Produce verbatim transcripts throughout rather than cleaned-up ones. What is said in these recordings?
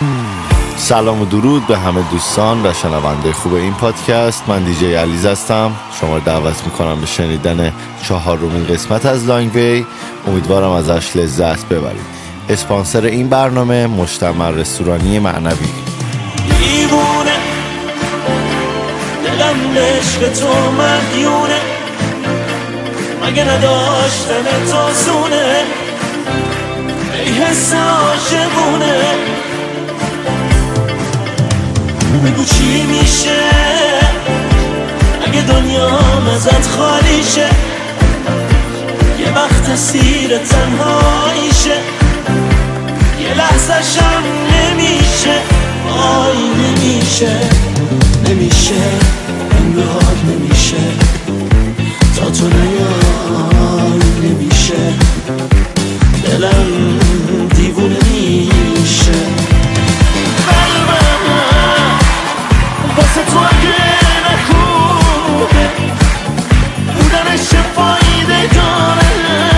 سلام و درود به همه دوستان و شنونده خوب این پادکست. من دیجی علیز هستم. شما رو دعوت میکنم به شنیدن چهارمین قسمت از لانگوی. امیدوارم ازش لذت ببرید. اسپانسر این برنامه مجتمع رستورانی معنوی. دیوونه دلم عشق تو مدیونه، مگه نداشتن تو زونه، ای حس عاشقونه. بگو چی میشه اگه دنیام ازت خالی شه، یه وقت اسیر تنهاییشه، یه لحظه شم نمیشه، آی نمیشه نمیشه انگار نمیشه، تا تو نیای نمیشه، دلم دیوونه میشه. قلبم واسه تو اگه نخوبه بودنش چه فایده داره،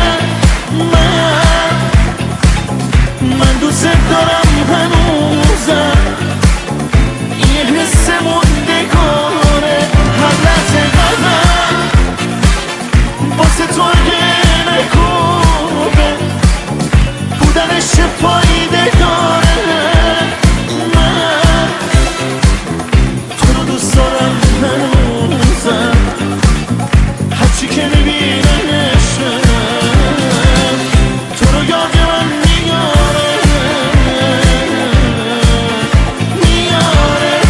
من من دوست دارم هنوزم، یه حس موندگاره هر لحظه قلبم واسه تو اگه نخوبه بودنش چه فایده داره، من تو رو دوست دارم هنوزم، هرچی که میبینمشم تو رو یاد من میاره میاره.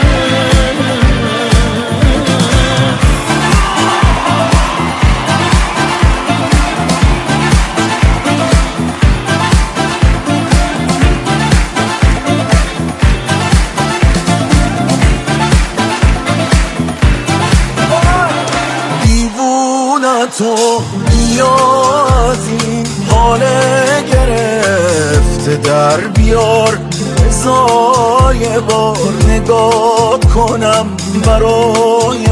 دیوونه تو بیا از این حال گرفته در بیار، بزای بار نگاه کنم برای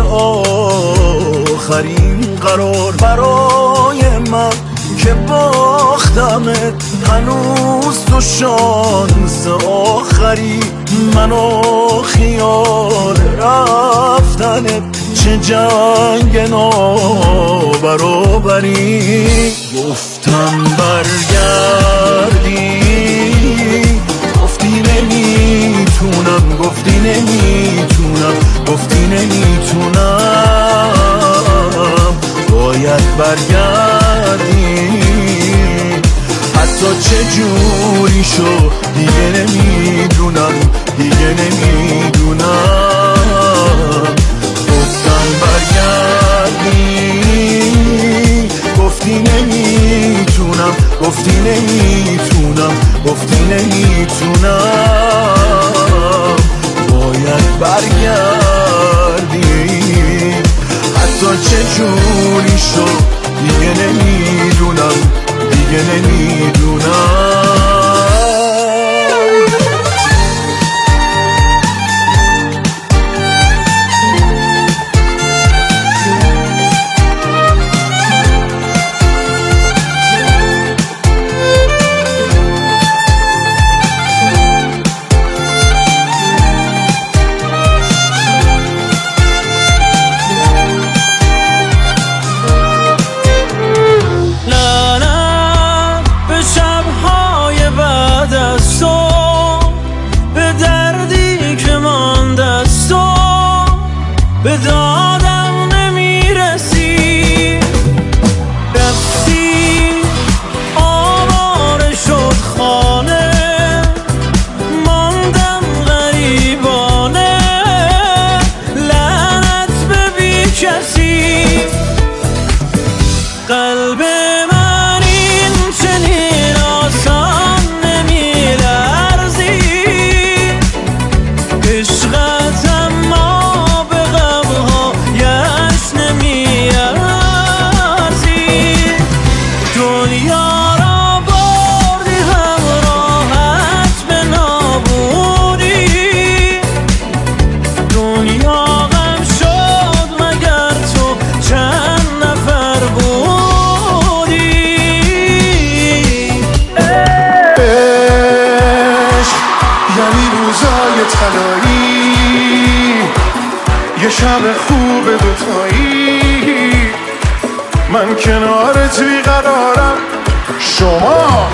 آخرین قرار، برای من که باختمت هنوز تو شانس آخری، منو خیال رفتنت چه جنگ نابرابری. گفتم برگردی گفتی نمیتونم، گفتی نمیتونم، گفتی نمیتونم، باید برگردی حتی چه جوری شو دیگه نمیدونم، دیگه نمیدونم. گفتم برگردی گفتی نمیتونم، گفتی نمیتونم، گفتی نمیتونم، باید برگردی حتی چه جوری شو دیگه نمیدونم، دیگه نمیدونم. شب خوب دوتایی، من کنارت بیقرارم. شما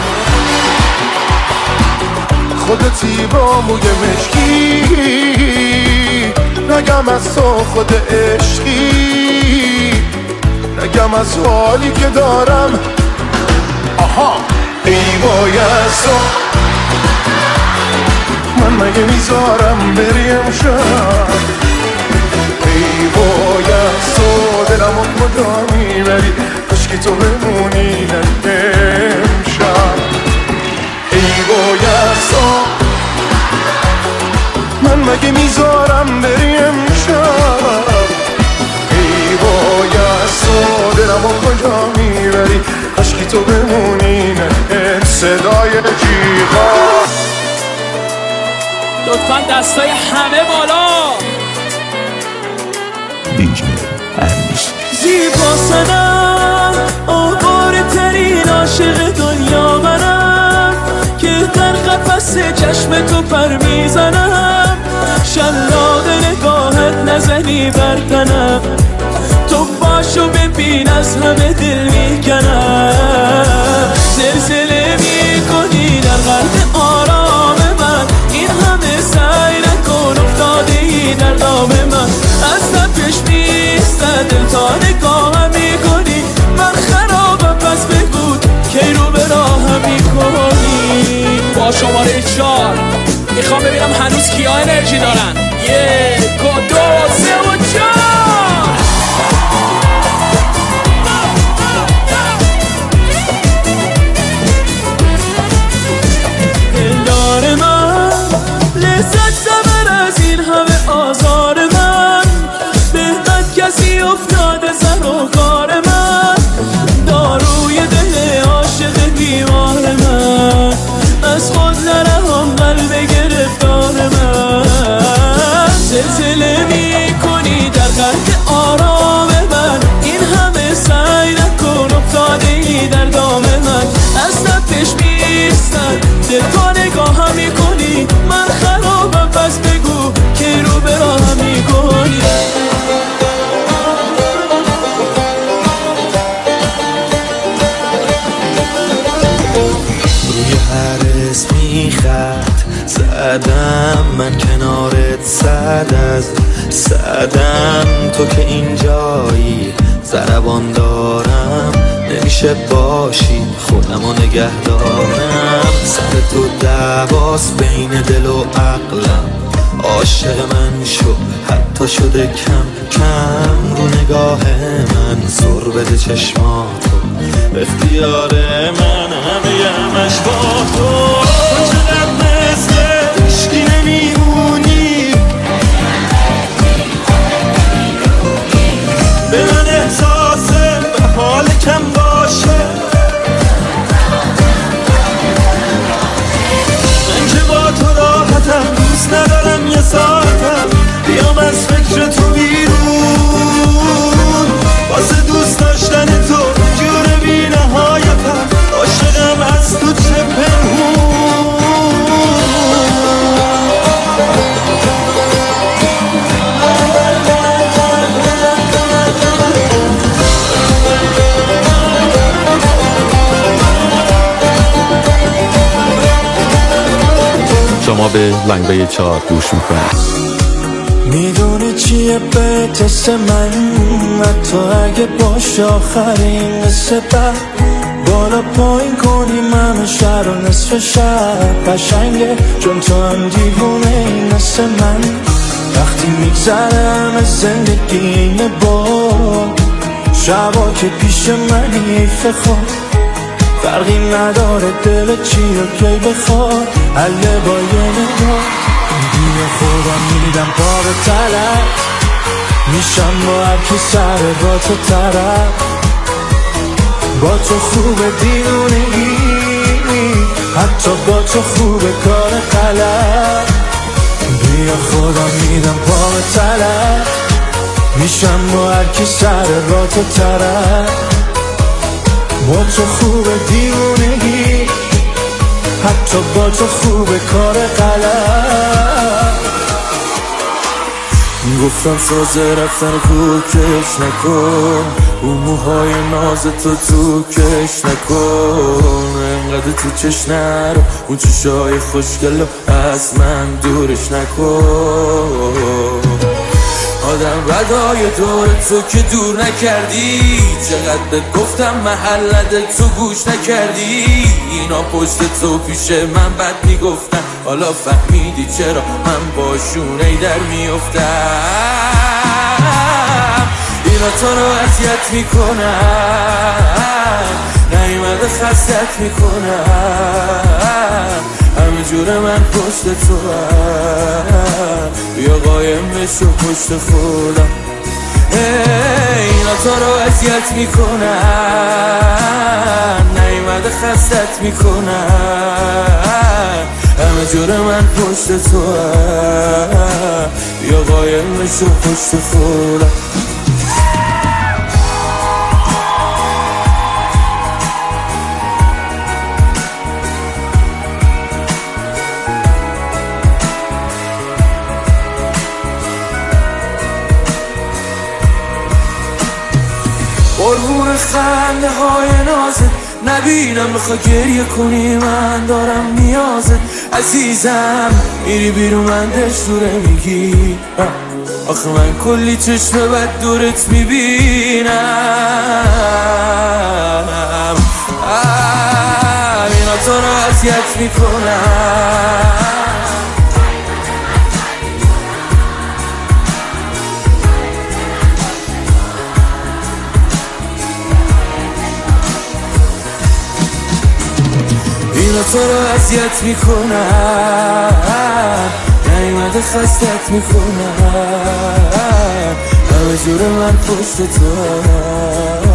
خودتی با موی مشکی، نگم از تو خود عشقی، نگم از حالی که دارم. آها ای وای از تو، من مگه میذارم بری امشب؟ ای وای از تو، دلمو کجا میبری؟ کاشکی تو بمونی امشب. ای وای از تو، من مگه میذارم بری امشب؟ ای وای از تو، دلمو کجا میبری؟ کاشکی تو بمونی نه. صدای جیغا لطفا دستای همه بالا. دیجی هرمیش زیبا سنم، آواره ترین عاشق دنیا منم، که در قفس چشم تو پر میزنم. شلاق نگاهت نزنی بر تنم، تو باشو ببین از همه دل میکنم. زلزله میکنی در قلب آرام من، این همه سعی نکن افتادی در دام من. از تپش میستد دل تا نگاهم میکنی، من خرابم پس بگو کی رو به راهم میکنی. با شماره چار میخوام ببینم هنوز کیا انرژی دارن. یک و دو سه و چار. دلدار من لذت زبر از این همه آزار من، بهت کسی افتاده زن و کار من، داروی دل عاشق بیمار من، از خود نرهم قلب گرفتار من. زلزله میکنی در قلب آرام من، این همه سعی نکن افتادی در دام من. از تپش میستد دل تا نگاهم میکنی، من خرابم پس بگو کی رو به راهم میکنی. روی هر اسمی خط زدم، من کنارت صد از صدم. تو که اینجایی ضربان دارم، نمیشه باشی خودمو نگه دارم. سر تو دعواست بین دل و عقلم، عاشق من شو حتی شده کم کم. رو نگاه من زور بده چشماتو، اختیار من همه همش با تو. چقدر مثل عشقی نمیمونی، به من احساس به حال کم باشه. من که با تو راحتم، دوست ندارم یه ساعتم بیام از فکر تو بیرون. واسه دوست داشتن تو جور بی نهایتم، عاشقم از تو چه پنهون. شما به لنگوی چهار گوش میکنید. میدونی چیه بهتست من، حتی اگه باشه آخرین قصه بعد. بالا پایین کنی من شهر و نصف شب قشنگه، چون تو هم دیوونه این مثل من. وقتی میگذرم از زندگی اینه باد، شبا که پیش منی ایف خود، فرقی نداره دل چی رو کی بخواد، حله با یه نگاه. بیا خودم میدم پا به طلب، میشم با هر کی سر با تو طرف. با تو خوبه دیوونگی، حتی با تو خوبه کار غلط. بیا خودم میدم پا به طلب، میشم با هر کی سر با تو طرف. با تو خوبه دیوونگی، حتی با تو خوبه کار غلط. میگفتم سازه رفتن کوکش نکن، اون موهای ناز تو تو کش نکن، انقدر تو چش نرو، اون چشای خوشگلو از من دورش نکن. آدم بدای دور تو که دور نکردی، چقدر بهت گفتم محلت تو گوش نکردی. اینا پشت تو پیش من بد میگفتن، حالا فهمیدی چرا من باشون ای در میافتم. اینا تو رو اذیت میکنن، نیومده خستت میکنن، همه جور من پشت تو هم، بیا قایم بشو پشت خودم. اینا تو رو اذیت میکنن، نیومده خستت میکنن، همه جور من پشت تو هم، بیا قایم بشو پشت خودم. قربون خنده های نازت نبینم، بخوا گریه کنی من دارم نیازت. عزیزم میری بیرون من دشوره میگی، آخه من کلی چشم بد دورت میبینم. اینا تو رو اذیت میکنم، اینا تو رو اذیت میکنن، نیومده خستت میکنن، همه جور من پشت تو هم.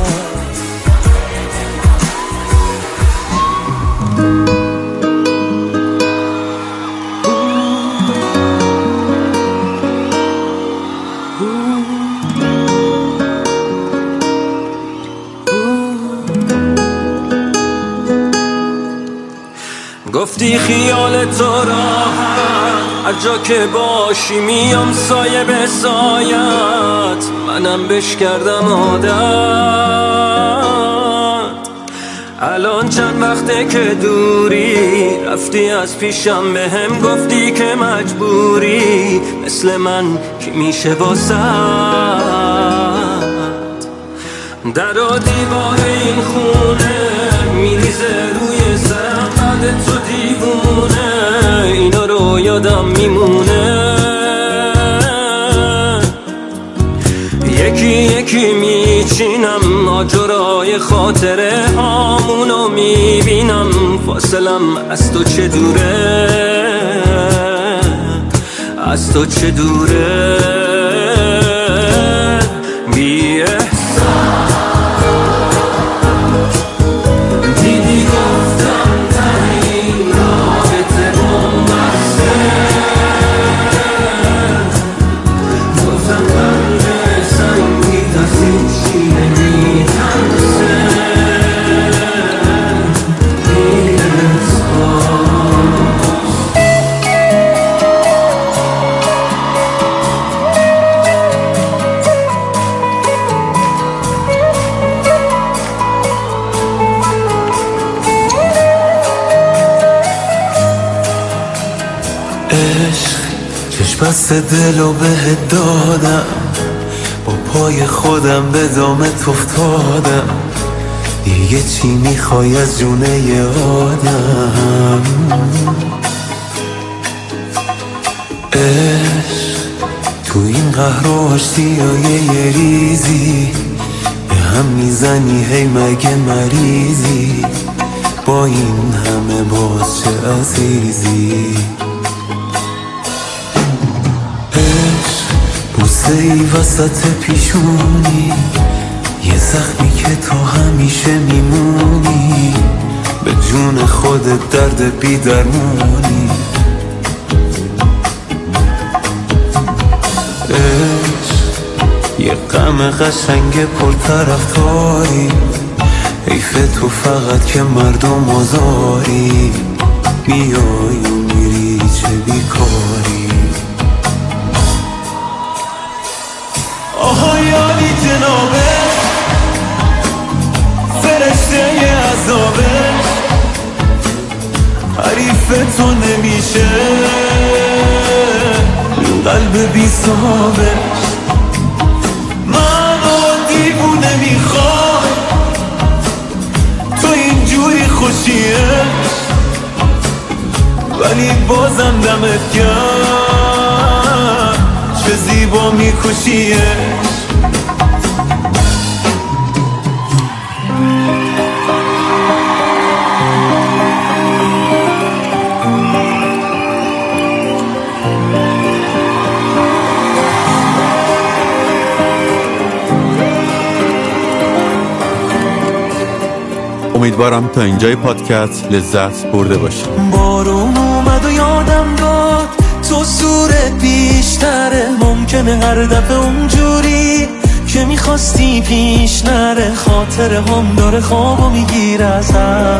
گفتی خیال تو راحت، هر جا که باشی میام سایه به سایت، منم بش کردم عادت. الان چند وقته که دوری، رفتی از پیشم به هم گفتی که مجبوری، مثل من کی میشه واسه در و دیوار این خونه میریزه روی سرم، بعد تو دیوونه اینا رو یادم میمونه. یکی یکی میچینم ماجرای خاطره هامونو میبینم، فاصلم از تو چه دوره، از تو چه دوره. بی احساس دیدی گفتم تنین رابطه بومسته، گفتم قلب سنگی دست هیچی نمیتنسه. بی چشم بست دلو بهت دادم، با پای خودم به دامت افتادم، دیگه چی میخوای از جونه ی آدم. عشق تو این قهر و آشتیای یه ریزی، به هم میزنی هی مگه مریضی، با این همه باز چه عزیزی. بوسه ای وسط پیشونی، یه زخمی که تو همیشه میمونی، به جون خودت درد بی درمونی. عشق یه غم قشنگ پرطرفداری، حیف تو فقط که مردم آزاری، میای و میری چه بیکاری. کیف تو نمیشه قلب بی صاحبش منو دیوونه میخوای تو اینجوری خوشیه ولی بازم دمت گرم چه زیبا میکشیه امیدوارم تا اینجای پادکست لذت برده باشی. بارون اومد و یادم داد تو صورت بیشتره ممکنه هر دفعه اونجوری که میخواستی پیش نره خاطر هم داره خوابو میگیره ازم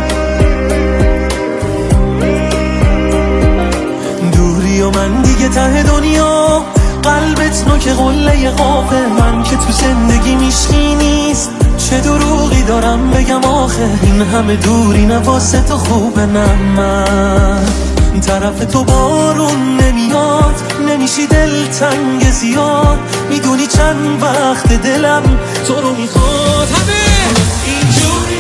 دوری و من دیگه ته دنیا قلبت نوک قله قافه من که تو زندگی میشکی نیست چه دروغی دارم بگم آخه این همه دوری نه واسه تو خوبه نه من طرف تو بارون نمیاد نمیشی دلتنگ زیاد میدونی چند وقت دلم تو رو میخواد همه اینجوری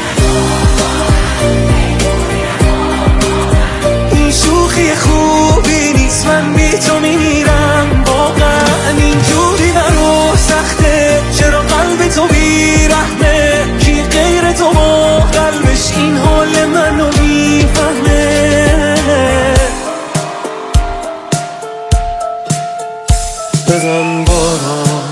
این شوخی خوبی نیست من بی تو میمیرم واقعا اینجوری برو سخته چرا قلب تو بیرحمه کی غیر تو با قلبش این حال منو میفهمه بزن باران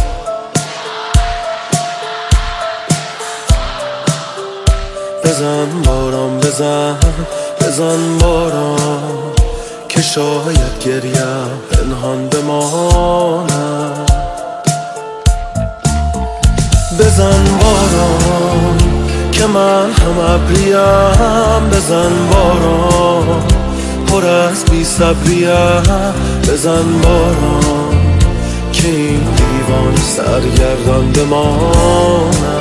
بزن باران بزن بزن باران که شاید گریم پنهان بمانم بزن باران که من هم ابریم بزن باران پر از بی صبریم بزن باران که این دیوان سرگردان بمانم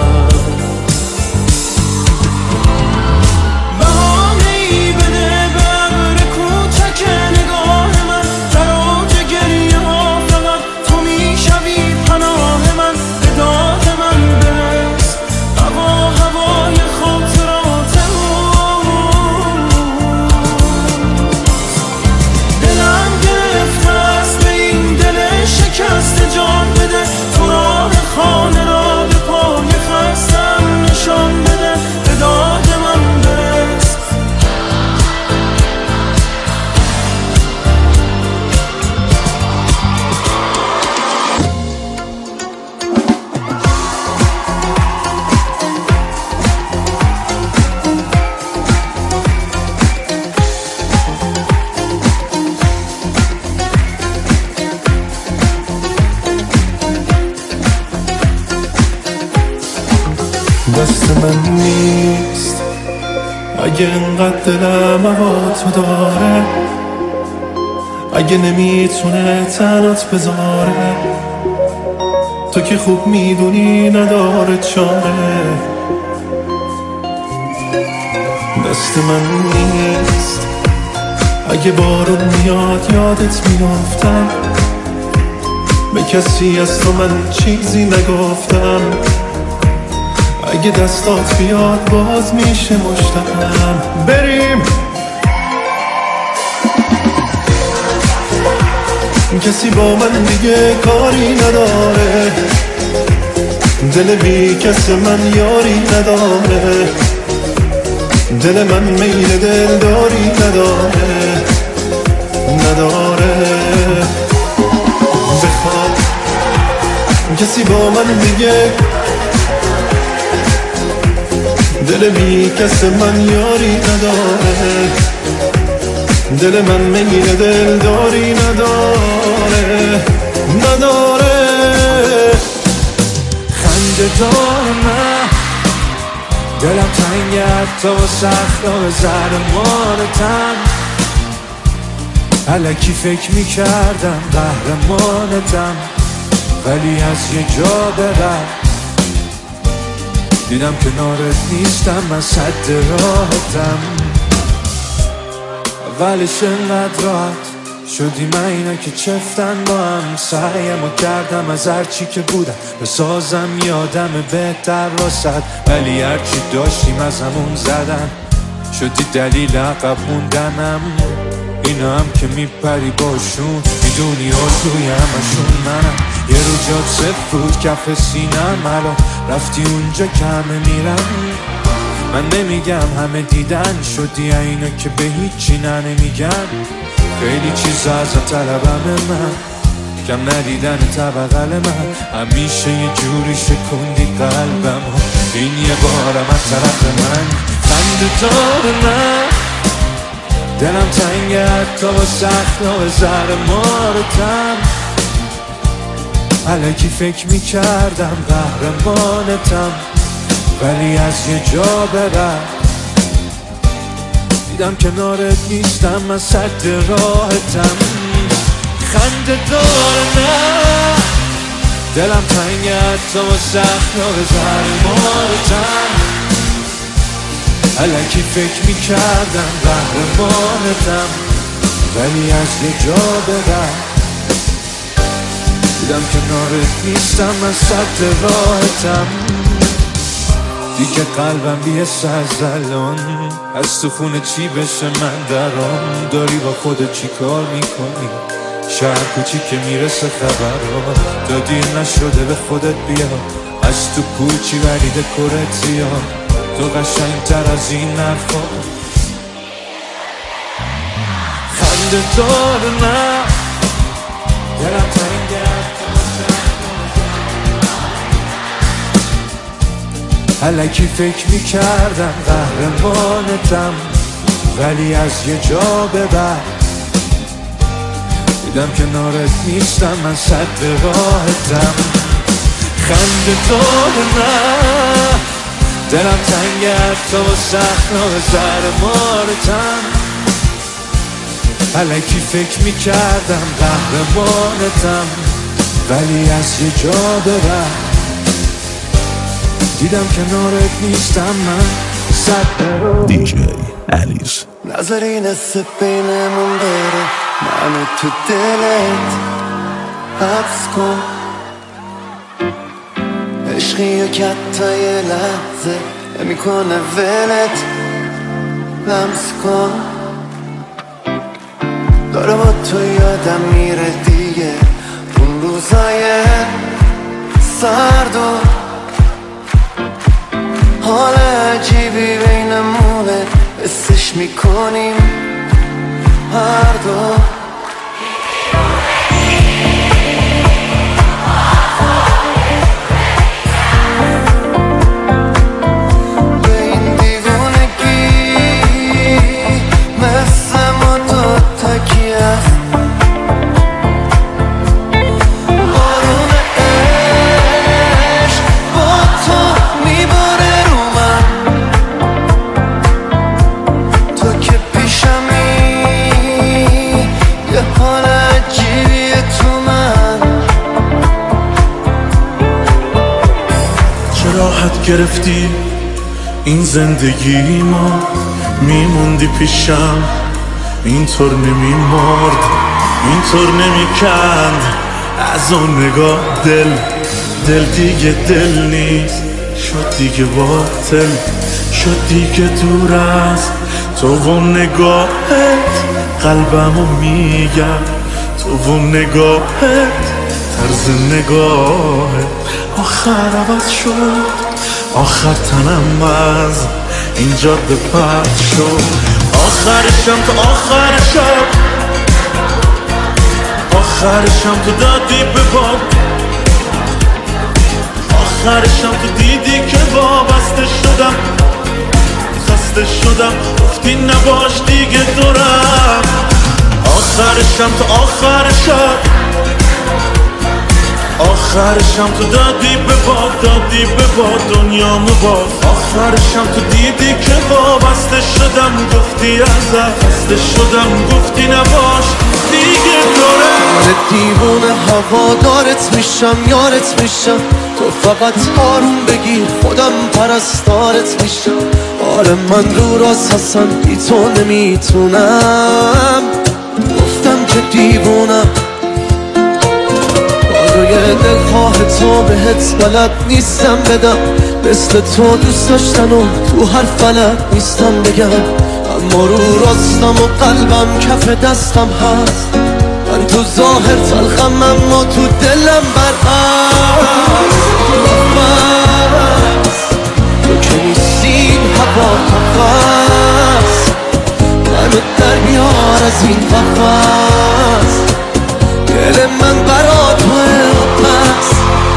دست من نیست اگه انقدر دلم هوا تو داره اگه نمیتونه تنات بذاره تو که خوب میدونی نداره چاره دست من نیست اگه بارون میاد یادت میافتم به کسی از تو من چیزی نگفتم اگه دستات بیاد باز میشه مشتاقم بریم کسی با من دیگه کاری نداره دل بی کس من یاری نداره دل من میل دل داری نداره نداره بخواد کسی با من دیگه دل بی کس من یاری نداره دل من میل دل داری نداره نداره خنده دار من دلم تنگت تا سخت و زرمانتم الکی فکر میکردم قهرمانتم ولی از یه جا برم دیدم کنارت نیستم من صد راحتم اولش انقدر راحت شدی من اینا که چفتن با هم سعیمو کردم از هرچی که بودم بسازم یادم بهتر واسد ولی هرچی داشتیم از همون زدن شدی دلیل عقب موندنم اینا هم که میپری باشون میدونی آرزوی همشون منم یه رو جات صفر بود کف سینم الان رفتی اونجا که همه میرم من نمیگم همه دیدن شدی اینا که به هیچی نه نمیگم خیلی چیزا ازت طلبم من کم ندیدن طبقل من همیشه یه جوری شکوندی قلبم این یه بارم از طرف من خنده دار من دلم تنگه حتی با سخت و زر مارتم الکی فکر میکردم قهرمانتم ولی از یه جا به بعد دیدم کنارت نیستم از سد راحتم خنده دار نه دلم تنگه حتی با سخت و زر مارتم الکی فکر میکردم قهرمانتم ولی از یه جا به بعد دیدم کنارت نیستم از سد راحتم دیگه قلبم بیست از الان از تو خونه چی بشه من درام داری با خودت چی کار میکنی شهر کوچی که میرسه خبرات تا دیر نشده به خودت بیا از تو کوچی ولی دکورت زیاد تو قشنگ تر از این نرفا خنده دار نه دلم تنگه الکی فکر میکردم قهرمانتم ولی از یه جا به بعد دیدم کنارت نیستم من سد راحتم خنده دار نه دلم تنگه حتی با سخت و زر مارتم الکی فکر میکردم قهرمانتم ولی از یه جا به بعد دیدم کنارت نیستم من صد دی جی الیز نظری نصف بینمون بره منو تو دلت حبس کن عشقی و کتا یه لحظه نمیکنه ولت لمس کن داره با تو یادم میره دیگه اون روزای سرد و حال عجیبی بینمونه حسش میکنیم هر دو به این دیوونگی مثل ما دو تکی هست بارون عشق با تو میباره تو که پیشمی یه حال عجیبیه تو من چه راحت گرفتی این زندگی ما میموندی پیشم اینطور نمیمرد اینطور نمیکند از اون نگاه دل دل دیگه دل نیست شد دیگه باطل شد دیگه دور است تو و نگاهت قلبمو میگم تو و نگاهت طرز نگاهت آخر عوض شد آخر تنم از این جاده پرد شد آخرشم تو آخر شب آخرشم تو دادی به باب آخرشم تو دیدی که وابسته شدم خسته شدم گفتی نباش دیگه دورم آخرشم تو آخر شب آخرشم تو دادی به باد دادی به باد دنیامو باز آخرشم تو دیدی که وابسته شدم گفتی ازت خسته شدم گفتی نباش دیگه دورم من دیوونه هوادارت میشم یارت میشم تو فقط آروم بگیر خودم پرستارت میشم آره من رو راست هستم بی تو نمیتونم، گفتم که دیوونم کارای دلخواه تو بهت بلد نیستم بدم، مثل تو دوست داشتن و تو هر فلک نیستم بگم، اما رو راستم و قلبم کف دستم هست، من تو ظاهر تلخم اما تو دلم برعکس. تو که نیستی هوا قفص، منو در بیار از این قفص، دل من برا توه بس.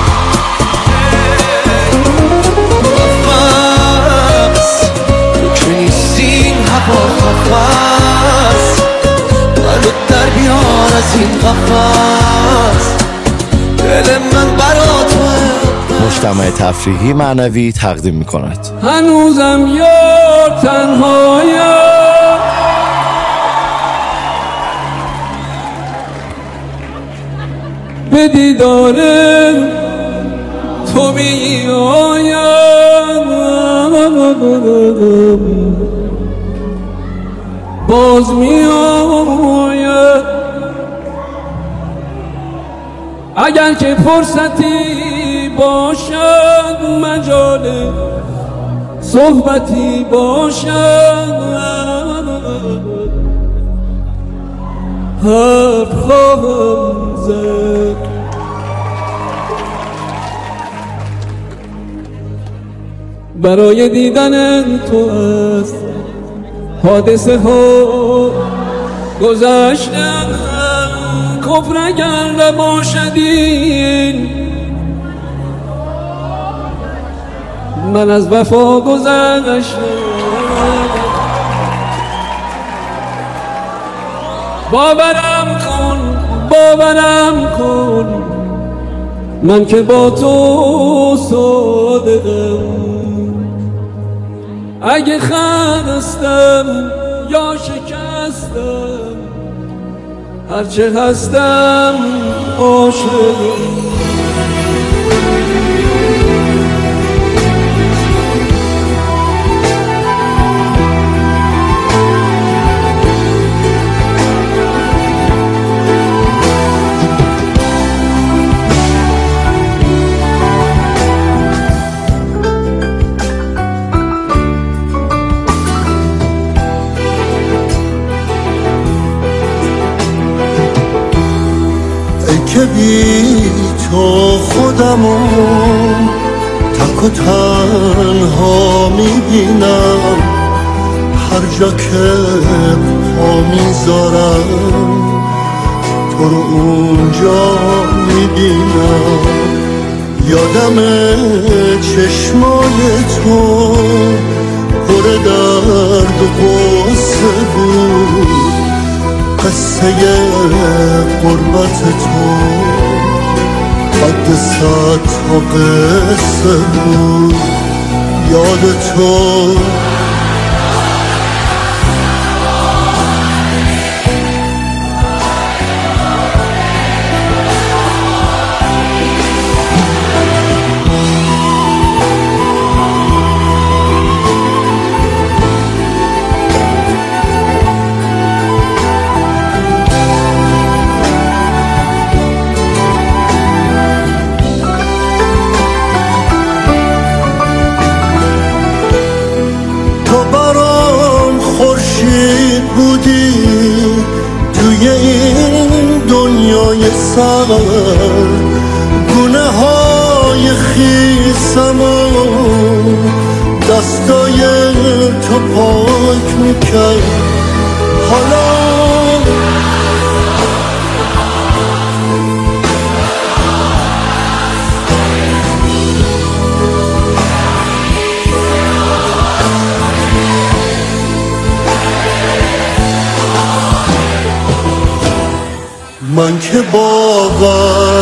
قفص تو که نیستی هوا قفص، منو در بیار از این قفص، دل من برا توه. مجتمع تفریحی معنوی تقدیم می‌کند. هنوزم یار تنهایم، به دیدار تو می آیم، باز می آیم. اگر که فرصتی باشد، مجال صحبتی باشد، حرف خواهم زد. برای دیدن تو است حادثه ها گذشتن، کفر اگر نباشد این، من از وفا گذشتم. باورم کن باورم کن، من که با تو صادقم، اگه خستم یا شکستم، هرچه هستم عاشقم. که بی تو خودمو تک و تنها میبینم، هر جا که پا میذارم تو رو اونجا میبینم. یادم چشمای تو پر درد و غصه بود، قصه قربت تو قد صد تا قصه بود. یاد تو بودی توی این دنیای سر، گونه های خیسم و دستای تو پاک میکرد. حالا من که باور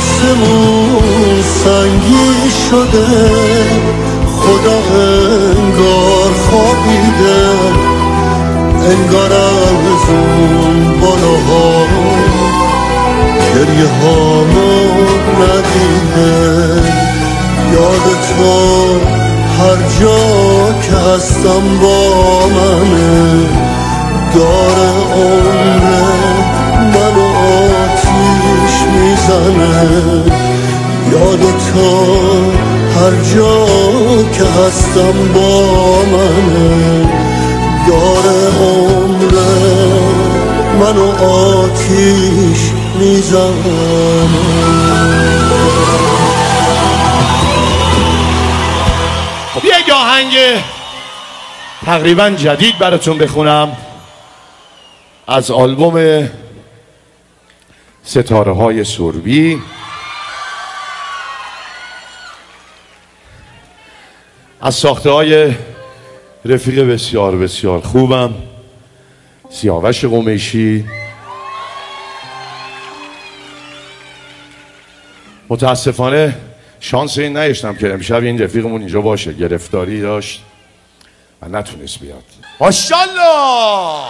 آسمون سنگی شده، خدا دیدم انگار از اون بالاها گریه هامو ندیدم. یاد تو هر جا که هستم با منه، داره عمره منو آتیش میزنه. یاد تو هر جا که هستم با منه، داره عمره منو آتیش میزنه. یک آهنگ تقریبا جدید براتون بخونم از آلبوم ستاره های سربی. از ساخته های رفیق بسیار بسیار خوبم، سیاوش قمیشی. متاسفانه شانس این نداشتم که امشب این رفیقمون اینجا باشه، گرفتاری داشت و نتونست بیاد. ماشاءالله.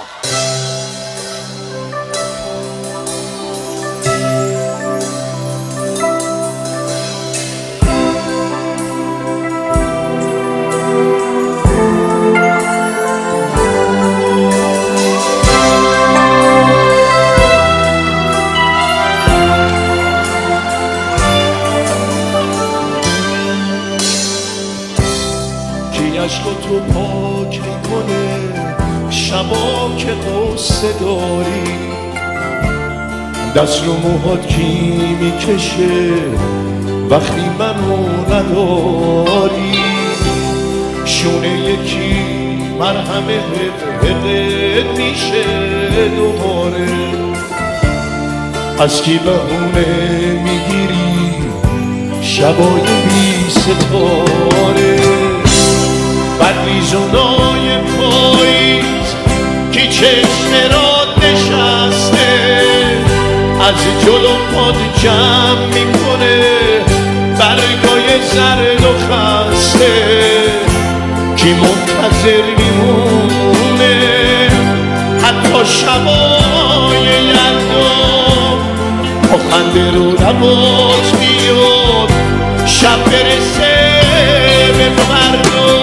عشق تو پاک میکنه شبا که قصه داری، دست رو موهات کی میکشه وقتی منو نداری. شونه یکی مرهمه حقت میشه دوباره، از کی بهونه میگیری شبای بی ستاره. بدریزونای پاییز که چشم را نشسته، از جلو پاد جمع میکنه برگای زرد و خسته. کی منتظر میمونه حتی شبای یلدا، با خنده رو لباس بیاد شب برسه به فردا.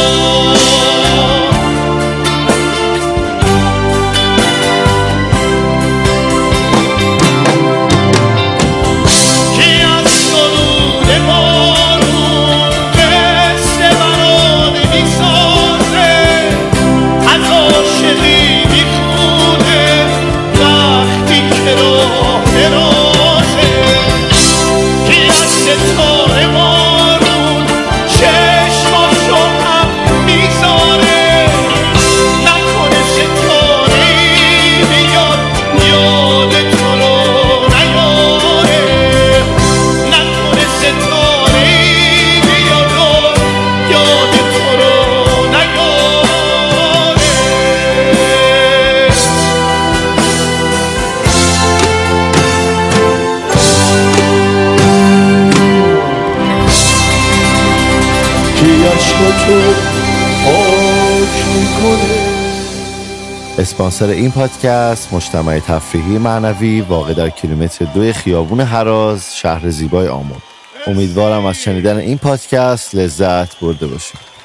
اسپانسر این پادکست مجتمع تفریحی معنوی واقع در کیلومتر دو خیابون هراز، شهر زیبای آمل. امیدوارم از شنیدن این پادکست لذت برده باشید.